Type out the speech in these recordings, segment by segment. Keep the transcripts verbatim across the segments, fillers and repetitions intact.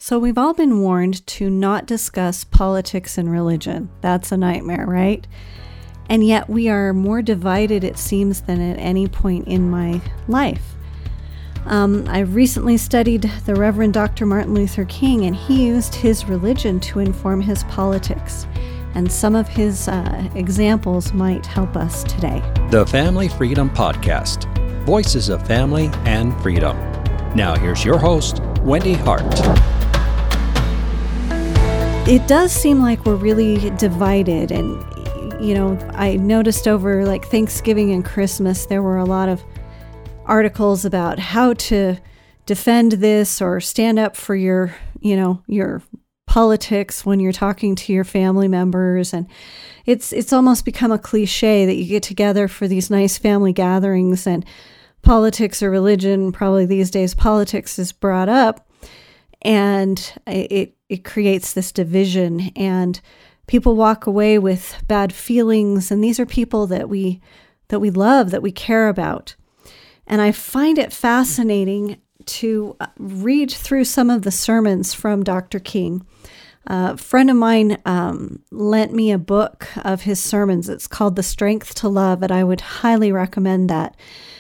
So we've all been warned to not discuss politics and religion. That's a nightmare, right? And yet we are more divided, it seems, than at any point in my life. Um, I recently studied the Reverend Doctor Martin Luther King, and he used his religion to inform his politics. And some of his uh, examples might help us today. The Family Freedom Podcast. Voices of family and freedom. Now here's your host, Wendy Hart. It does seem like we're really divided, and you know, I noticed over like Thanksgiving and Christmas, there were a lot of articles about how to defend this or stand up for your, you know, your politics when you're talking to your family members. And it's it's almost become a cliche that you get together for these nice family gatherings and politics or religion, probably these days politics is brought up, and it it creates this division, and people walk away with bad feelings. And these are people that we that we love, that we care about. And I find it fascinating to read through some of the sermons from Doctor King. Uh, a friend of mine um, lent me a book of his sermons. It's called The Strength to Love, and I would highly recommend that.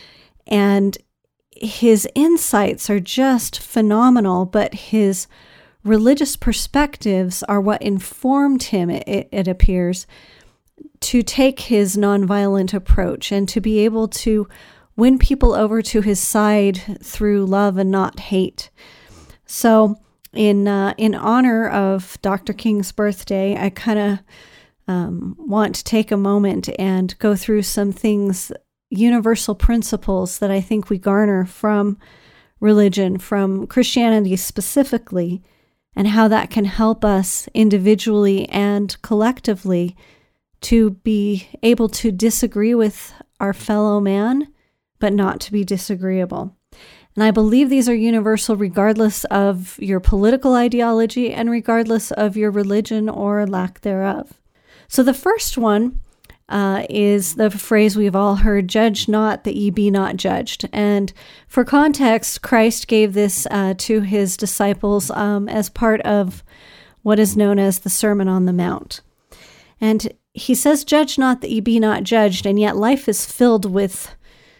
And his insights are just phenomenal, but his religious perspectives are what informed him, it, it appears, to take his nonviolent approach and to be able to win people over to his side through love and not hate. So in uh, in honor of Doctor King's birthday, I kind of um, want to take a moment and go through some things, universal principles that I think we garner from religion, from Christianity specifically, and how that can help us individually and collectively to be able to disagree with our fellow man, but not to be disagreeable. And I believe these are universal regardless of your political ideology and regardless of your religion or lack thereof. So the first one uh, is the phrase we've all heard, "Judge not that ye be not judged." And for context, Christ gave this uh, to his disciples um, as part of what is known as the Sermon on the Mount. And he says, "Judge not that ye be not judged," and yet life is filled with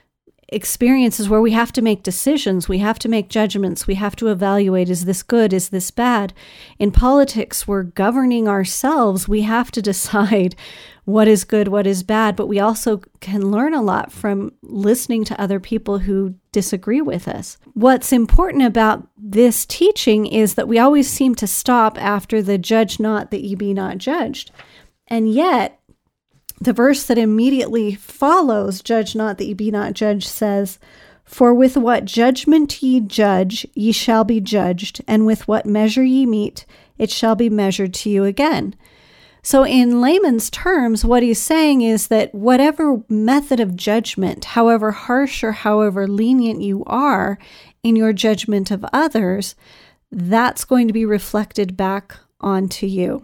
experiences where we have to make decisions, we have to make judgments, we have to evaluate, is this good, is this bad? In politics, we're governing ourselves. We have to decide what is good, what is bad, but we also can learn a lot from listening to other people who disagree with us. What's important about this teaching is that we always seem to stop after the "judge not that ye be not judged." And yet, the verse that immediately follows, "Judge not that ye be not judged," says, "For with what judgment ye judge, ye shall be judged, and with what measure ye mete, it shall be measured to you again." So in layman's terms, what he's saying is that whatever method of judgment, however harsh or however lenient you are in your judgment of others, that's going to be reflected back onto you.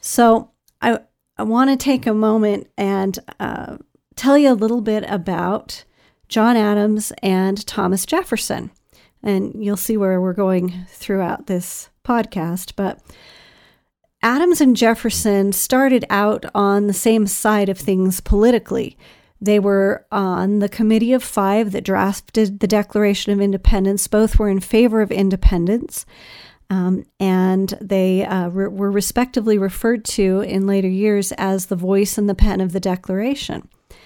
So I I want to take a moment and uh, tell you a little bit about John Adams and Thomas Jefferson. And you'll see where we're going throughout this podcast. But Adams and Jefferson started out on the same side of things politically. They were on the Committee of Five that drafted the Declaration of Independence. Both were in favor of independence. Um, and they uh, re- were respectively referred to in later years as the voice and the pen of the Declaration.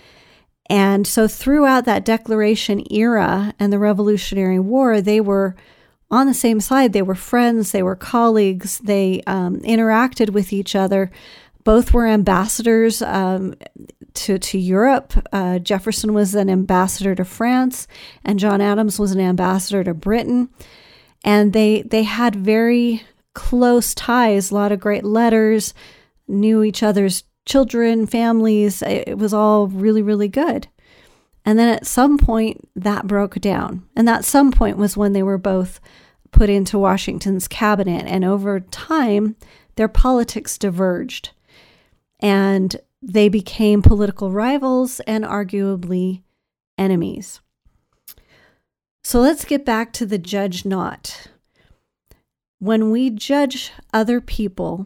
And so throughout that Declaration era and the Revolutionary War, they were on the same side. They were friends, they were colleagues, they um, interacted with each other. Both were ambassadors um, to, to Europe. Uh, Jefferson was an ambassador to France, and John Adams was an ambassador to Britain. And they they had very close ties, a lot of great letters, knew each other's children, families. It was all really, really good. And then at some point, that broke down. And that some point was when they were both put into Washington's cabinet. And over time, their politics diverged. And they became political rivals and arguably enemies. So let's get back to the judge not. when we judge other people,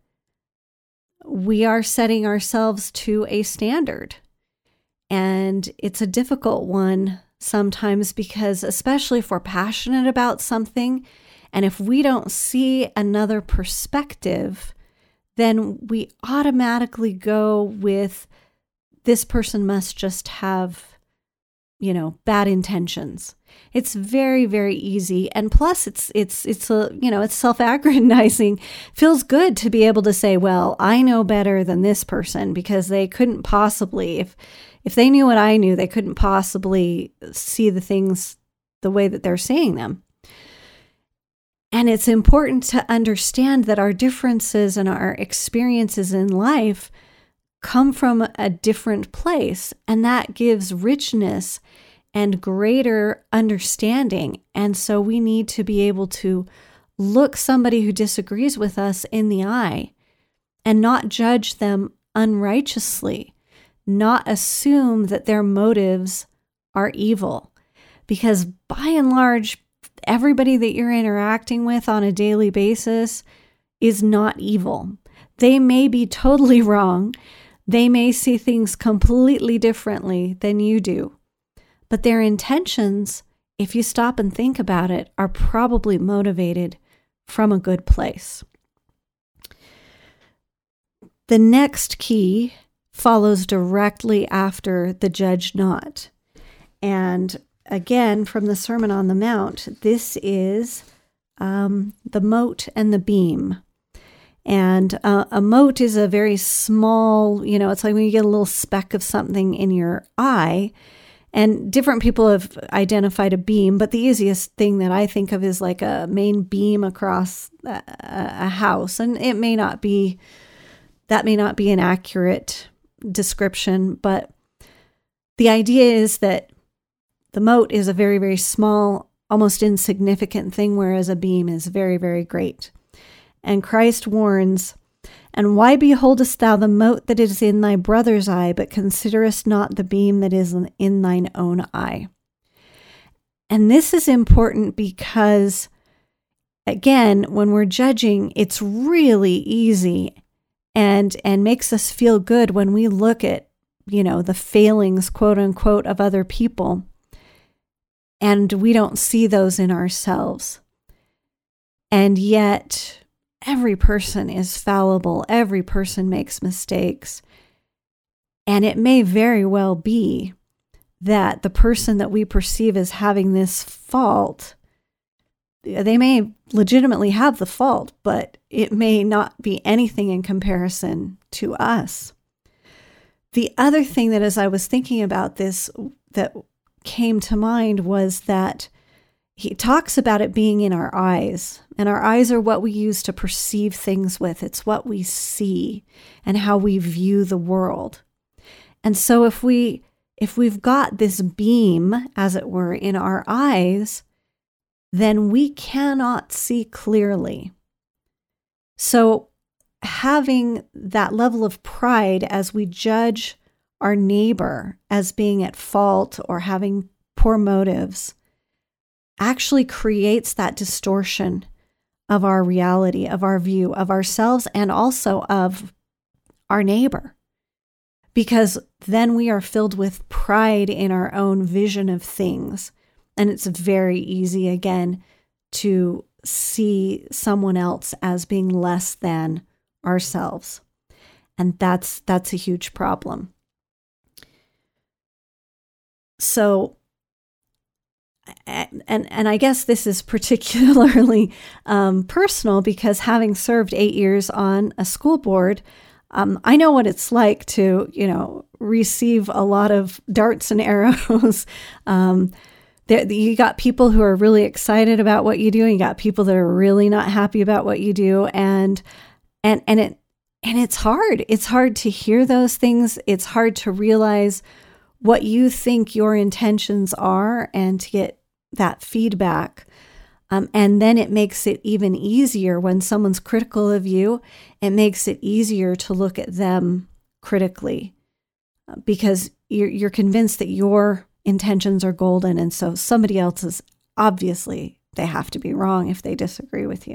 we are setting ourselves to a standard. And it's a difficult one sometimes because, especially if we're passionate about something, and if we don't see another perspective, then we automatically go with this person must just have, you know, bad intentions. It's very, very easy. And plus it's, it's, it's, a, you know, it's self-aggrandizing. Feels good to be able to say, well, I know better than this person because they couldn't possibly, if, if they knew what I knew, they couldn't possibly see the things the way that they're seeing them. And it's important to understand that our differences and our experiences in life come from a different place, and that gives richness and greater understanding. And so we need to be able to look somebody who disagrees with us in the eye and not judge them unrighteously, not assume that their motives are evil, because by and large, everybody that you're interacting with on a daily basis is not evil. They may be totally wrong. They may see things completely differently than you do. But their intentions, if you stop and think about it, are probably motivated from a good place. The next key follows directly after the judge not. And again, from the Sermon on the Mount, this is um, the mote and the beam. And uh, a mote is a very small, you know, it's like when you get a little speck of something in your eye. And different people have identified a beam, but the easiest thing that I think of is like a main beam across a, a house. And it may not be, that may not be an accurate description, but the idea is that the mote is a very, very small, almost insignificant thing, whereas a beam is very, very great. And Christ warns, "And why beholdest thou the mote that is in thy brother's eye, but considerest not the beam that is in thine own eye?" And this is important because, again, when we're judging, it's really easy and, and makes us feel good when we look at, you know, the failings, quote unquote, of other people, and we don't see those in ourselves. And yet, every person is fallible. Every person makes mistakes. And it may very well be that the person that we perceive as having this fault, they may legitimately have the fault, but it may not be anything in comparison to us. The other thing that, as I was thinking about this, that came to mind was that he talks about it being in our eyes, and our eyes are what we use to perceive things with. It's what we see and how we view the world. And so if we, if we've got this beam, as it were, in our eyes, then we cannot see clearly. So having that level of pride as we judge our neighbor as being at fault or having poor motives actually creates that distortion of our reality, of our view of ourselves, and also of our neighbor. Because then we are filled with pride in our own vision of things. And it's very easy, again, to see someone else as being less than ourselves. And that's that's a huge problem. So, And, and I guess this is particularly um, personal because having served eight years on a school board, um, I know what it's like to, you know, receive a lot of darts and arrows. um, there, you got people who are really excited about what you do, and you got people that are really not happy about what you do, and and and it and it's hard. It's hard to hear those things. It's hard to realize what you think your intentions are and to get that feedback. Um, and then it makes it even easier when someone's critical of you. It makes it easier to look at them critically uh, because you're, you're convinced that your intentions are golden. And so somebody else's, obviously, they have to be wrong if they disagree with you.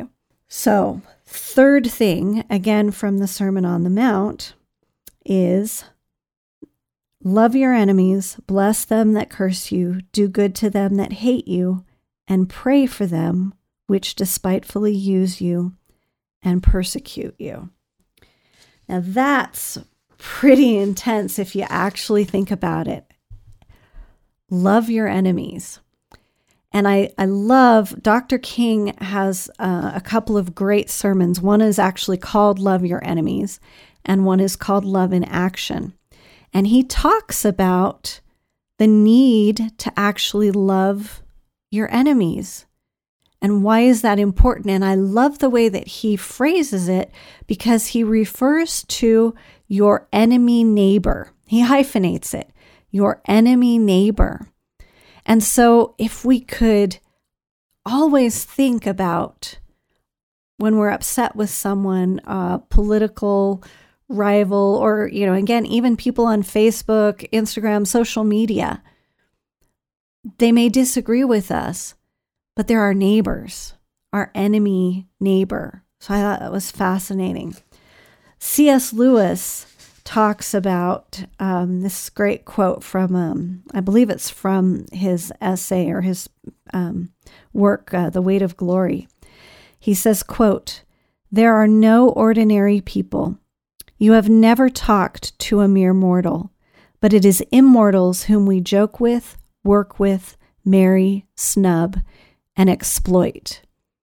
So, third thing, again from the Sermon on the Mount, is love your enemies, bless them that curse you, do good to them that hate you, and pray for them which despitefully use you and persecute you. Now that's pretty intense if you actually think about it. Love your enemies. And I, I love, Doctor King has uh, a couple of great sermons. One is actually called Love Your Enemies, and one is called Love in Action. And he talks about the need to actually love your enemies. And why is that important? And I love the way that he phrases it because he refers to your enemy neighbor. He hyphenates it, your enemy neighbor. And so if we could always think about when we're upset with someone, a political rival, or, you know, again, even people on Facebook, Instagram, social media, they may disagree with us, but they're our neighbors, our enemy neighbor. So I thought that was fascinating. C S Lewis talks about um, this great quote from, um, I believe it's from his essay or his um, work, uh, The Weight of Glory. He says, quote, "There are no ordinary people. You have never talked to a mere mortal, but it is immortals whom we joke with, work with, marry, snub, and exploit."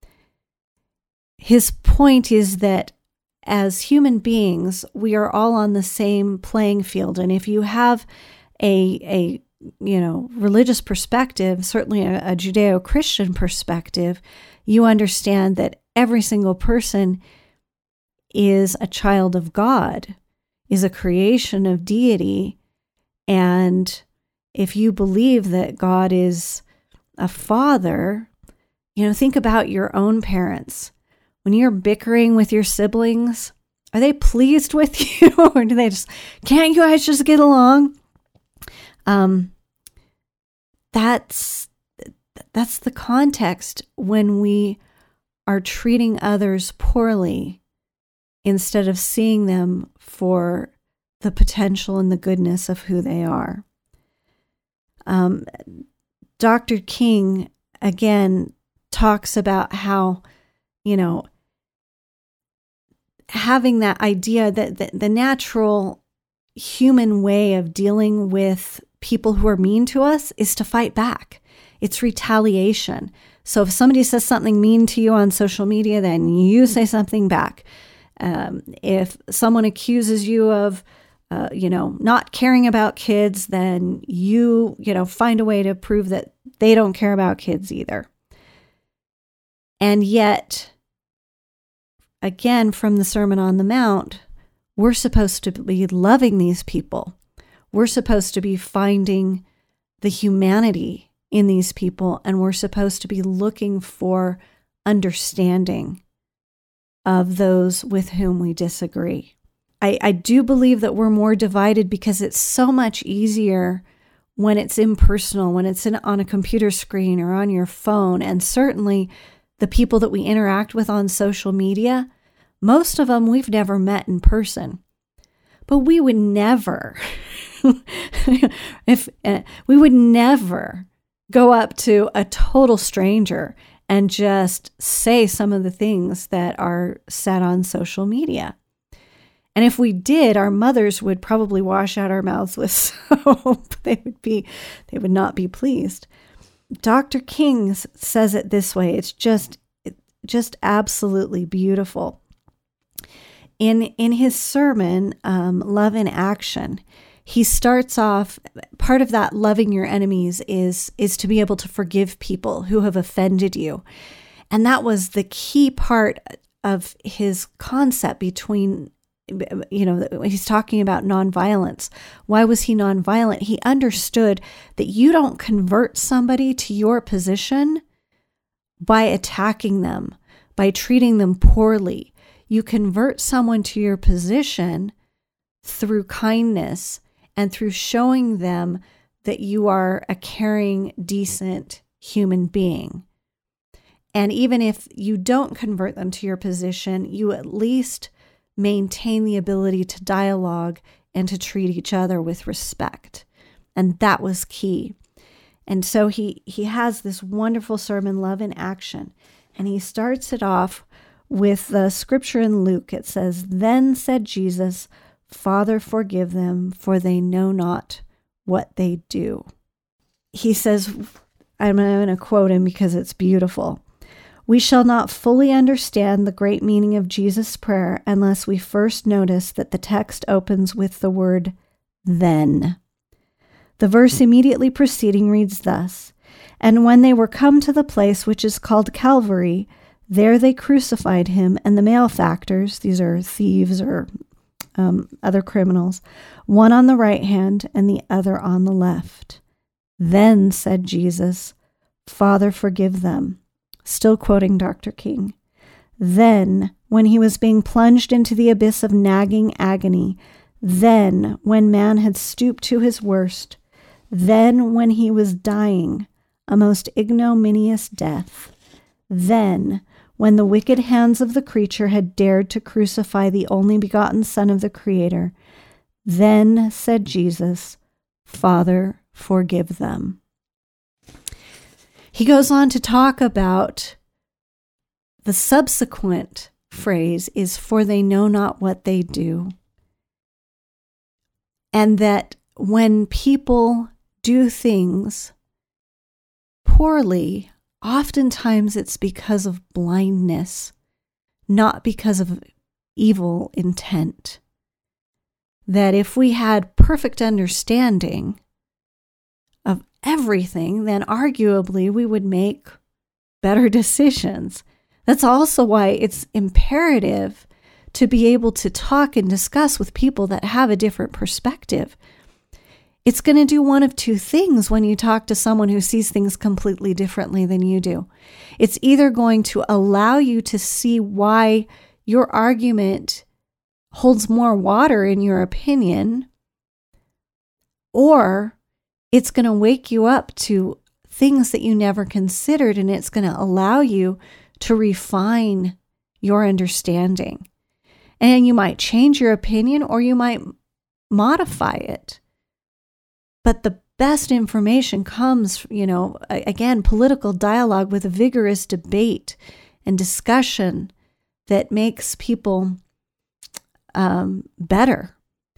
His point is that as human beings, we are all on the same playing field. And if you have a, a you know, religious perspective, certainly a, a Judeo-Christian perspective, you understand that every single person is a child of God, is a creation of deity. And if you believe that God is a father, you know, think about your own parents. When you're bickering with your siblings, are they pleased with you? Or do they just, can't you guys just get along? Um, that's, that's the context when we are treating others poorly instead of seeing them for the potential and the goodness of who they are. Um, Doctor King, again, talks about how, you know, having that idea that the, the natural human way of dealing with people who are mean to us is to fight back. It's retaliation. So if somebody says something mean to you on social media, then you say something back. Um, if someone accuses you of, uh, you know, not caring about kids, then you, you know, find a way to prove that they don't care about kids either. And yet, again, from the Sermon on the Mount, we're supposed to be loving these people. We're supposed to be finding the humanity in these people, and we're supposed to be looking for understanding of those with whom we disagree. I, I do believe that we're more divided because it's so much easier when it's impersonal, when it's in, on a computer screen or on your phone, and certainly the people that we interact with on social media, most of them we've never met in person. But we would never, if uh, we would never go up to a total stranger and just say some of the things that are said on social media. And if we did, our mothers would probably wash out our mouths with soap. They would be, they would not be pleased. Doctor King says it this way. It's just, just absolutely beautiful. In in his sermon, um, Love in Action, he starts off, part of that loving your enemies is is to be able to forgive people who have offended you. And that was the key part of his concept between, you know, he's talking about nonviolence. Why was he nonviolent? He understood that you don't convert somebody to your position by attacking them, by treating them poorly. You convert someone to your position through kindness and through showing them that you are a caring, decent human being. And even if you don't convert them to your position, you at least maintain the ability to dialogue and to treat each other with respect. And that was key. And so he, he has this wonderful sermon, Love in Action. And he starts it off with the scripture in Luke. It says, "Then said Jesus, Father, forgive them, for they know not what they do." He says, I'm going to quote him because it's beautiful. "We shall not fully understand the great meaning of Jesus' prayer unless we first notice that the text opens with the word then. The verse immediately preceding reads thus, "And when they were come to the place which is called Calvary, there they crucified him and the malefactors," these are thieves or um, other criminals, "one on the right hand and the other on the left. Then said Jesus, Father, forgive them." Still quoting Doctor King. "Then, when he was being plunged into the abyss of nagging agony, then, when man had stooped to his worst, then, when he was dying, a most ignominious death, then, when the wicked hands of the creature had dared to crucify the only begotten Son of the Creator, then said Jesus, Father, forgive them." He goes on to talk about the subsequent phrase is, "For they know not what they do." And that when people do things poorly, oftentimes it's because of blindness, not because of evil intent. That if we had perfect understanding of everything, then arguably we would make better decisions. That's also why it's imperative to be able to talk and discuss with people that have a different perspective. It's going to do one of two things when you talk to someone who sees things completely differently than you do. It's either going to allow you to see why your argument holds more water in your opinion, or it's going to wake you up to things that you never considered, and it's going to allow you to refine your understanding. And you might change your opinion or you might modify it. But the best information comes, you know, again, political dialogue with a vigorous debate and discussion that makes people um, better.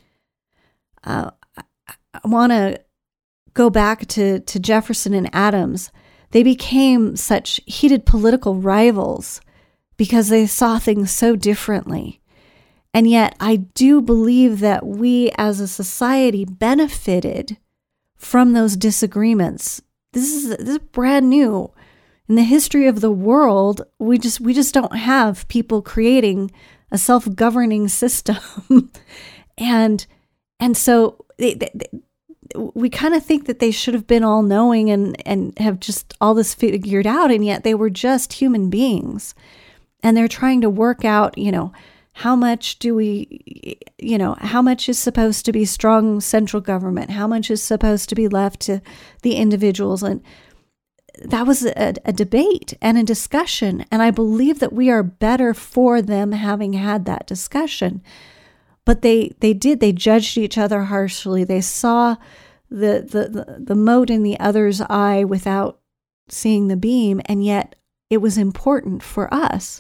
Uh, I want to go back to, to Jefferson and Adams. They became such heated political rivals because they saw things so differently. And yet I do believe that we as a society benefited from those disagreements. This is, this is brand new. In the history of the world, we just we just don't have people creating a self-governing system. and and so they, they, we kind of think that they should have been all-knowing and, and have just all this figured out, and yet they were just human beings. And they're trying to work out, you know, how much do we, you know, how much is supposed to be strong central government? How much is supposed to be left to the individuals? And that was a, a debate and a discussion. And I believe that we are better for them having had that discussion. But they, they did, they judged each other harshly. They saw the, the, the, the mote in the other's eye without seeing the beam. And yet it was important for us.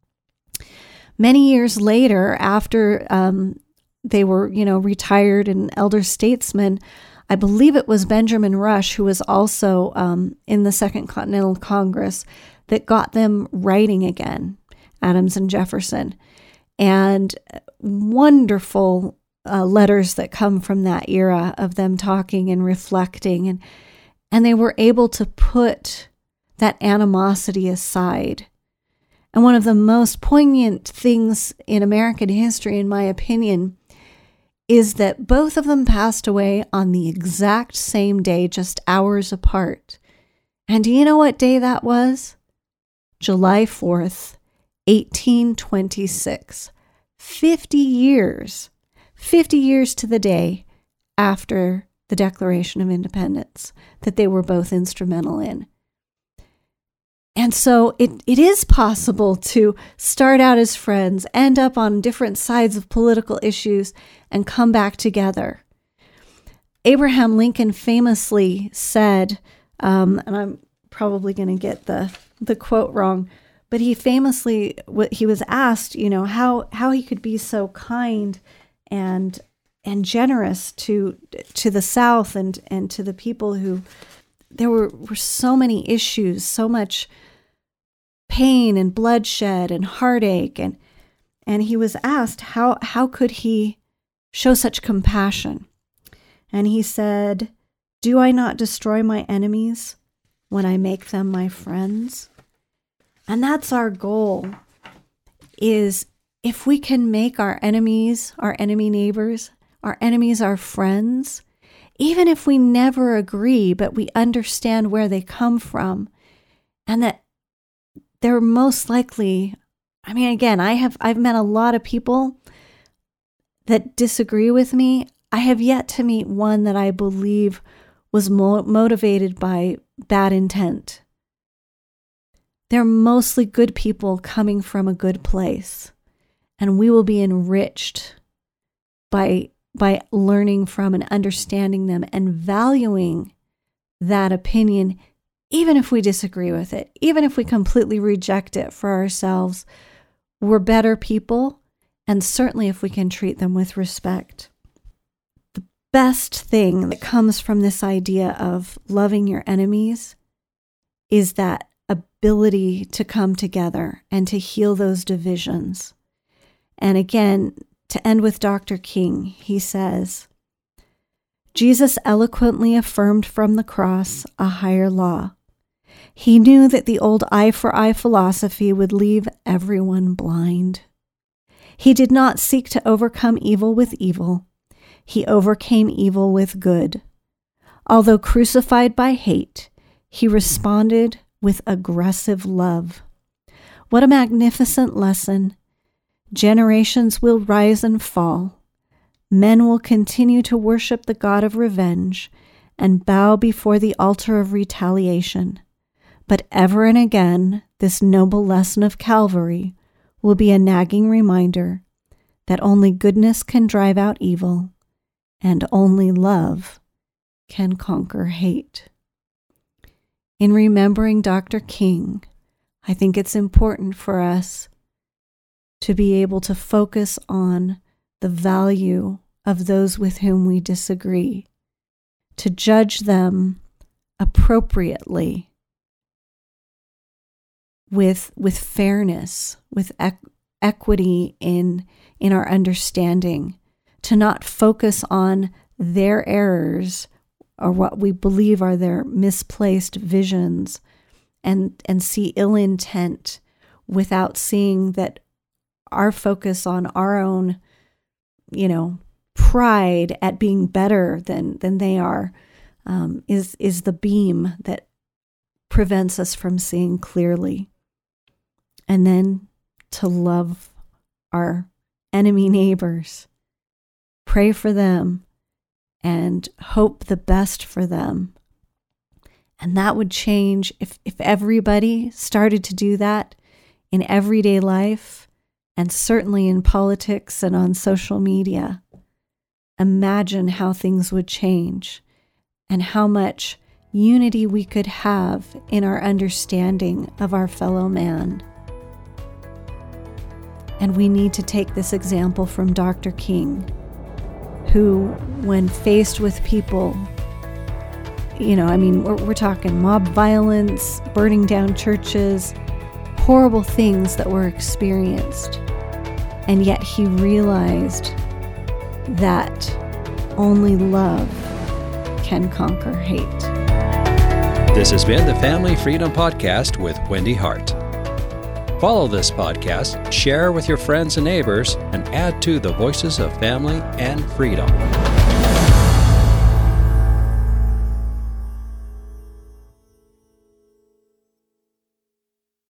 Many years later, after um, they were, you know, retired and elder statesmen, I believe it was Benjamin Rush, who was also um, in the Second Continental Congress, that got them writing again, Adams and Jefferson. And wonderful uh, letters that come from that era of them talking and reflecting. And, and they were able to put that animosity aside. And one of the most poignant things in American history, in my opinion, is that both of them passed away on the exact same day, just hours apart. And do you know what day that was? July fourth, eighteen twenty-six. fifty years, fifty years to the day after the Declaration of Independence that they were both instrumental in. And so it, it is possible to start out as friends, end up on different sides of political issues, and come back together. Abraham Lincoln famously said, um, and I'm probably going to get the, the quote wrong, but he famously, he was asked, you know, how, how he could be so kind and and generous to to the South and, and to the people who, there were, were so many issues, so much pain and bloodshed and heartache. And and he was asked, how how could he show such compassion? And he said, "Do I not destroy my enemies when I make them my friends?" And that's our goal, is if we can make our enemies, our enemy neighbors, our enemies our friends, even if we never agree, but we understand where they come from, and that they're most likely, I mean, again, I have, I've met a lot of people that disagree with me. I have yet to meet one that I believe was mo- motivated by bad intent. They're mostly good people coming from a good place, and we will be enriched by by learning from and understanding them and valuing that opinion, even if we disagree with it, even if we completely reject it for ourselves. We're better people, and certainly if we can treat them with respect. The best thing that comes from this idea of loving your enemies is that ability to come together and to heal those divisions. And again, to end with Doctor King, he says, Jesus eloquently affirmed from the cross a higher law. He knew that the old eye for eye philosophy would leave everyone blind. He did not seek to overcome evil with evil. He overcame evil with good. Although crucified by hate, he responded with aggressive love. What a magnificent lesson. Generations will rise and fall. Men will continue to worship the God of revenge and bow before the altar of retaliation. But ever and again, this noble lesson of Calvary will be a nagging reminder that only goodness can drive out evil, and only love can conquer hate. In remembering Doctor King, I think it's important for us to be able to focus on the value of those with whom we disagree, to judge them appropriately, with with fairness, with equ- equity in in our understanding, to not focus on their errors or what we believe are their misplaced visions, and and see ill intent without seeing that our focus on our own, you know, pride at being better than than they are, um, is is the beam that prevents us from seeing clearly. And then to love our enemy neighbors, pray for them, and hope the best for them. And that would change if if everybody started to do that in everyday life, and certainly in politics and on social media. Imagine how things would change and how much unity we could have in our understanding of our fellow man. And we need to take this example from Doctor King, who, when faced with people, you know, I mean, we're, we're talking mob violence, burning down churches, horrible things that were experienced. And yet he realized that only love can conquer hate. This has been the Family Freedom Podcast with Wendy Hart. Follow this podcast, share with your friends and neighbors, and add to the voices of family and freedom.